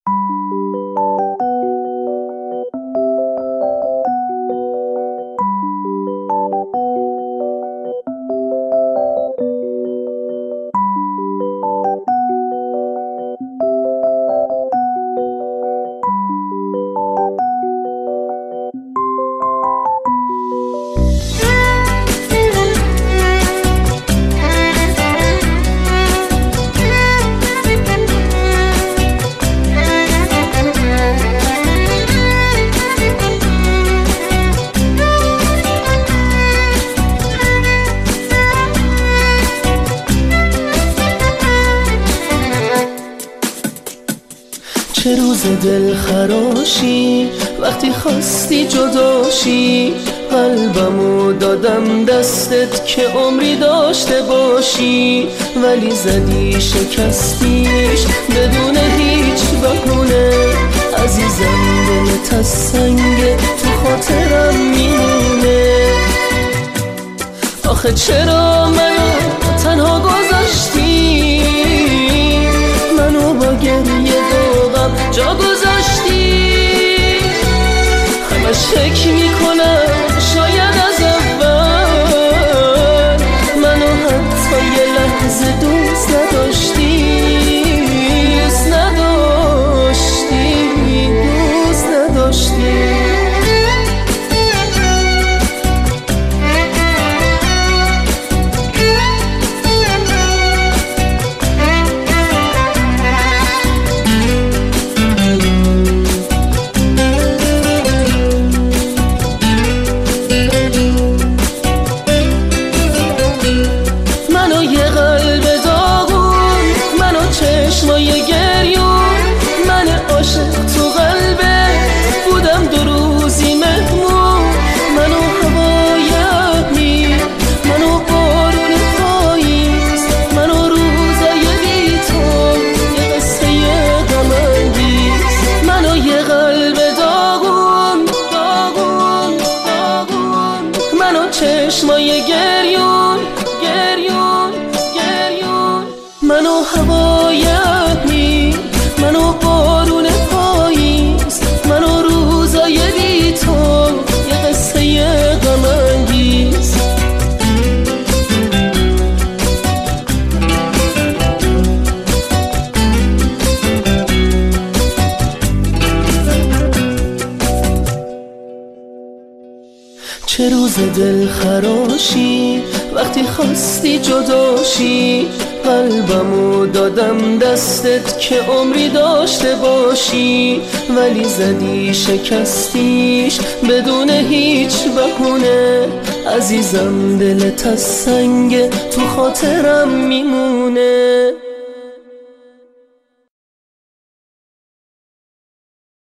چه روز دل خراشی وقتی خواستی جداشی، قلبمو دادم دستت که عمری داشته باشی، ولی زدی شکستیش بدون هیچ بهونه. عزیزم دلت از سنگ تو خاطرم میمونه. آخه چرا منو تنها گذاشتی، منو با گریه جا گذاشتی؟ همش فکر میکنم شاید از اول منو حتی یه لحظه دوست نداشتی، دوست نداشتی، دوست نداشتی. چشمای گریون من عاشق تو قلبت بودم، دو روزی مهمون منو هوای ابری، منو بارون پاییز، منو روزای بی تو یه قصه غم انگیز. منو یه قلب داغون داغون داغون، منو چشمای گریون گریون گریون، منو هوای ابری، منو بارون پاییز، منو روزای بی تو یه قصه غم انگیز. چه روز دل خراشی وقتی خواستی جداشی، قلبمو دادم دستت که عمری داشته باشی، ولی زدی شکستیش بدون هیچ بهونه. عزیزم دلت از سنگ تو خاطرم میمونه.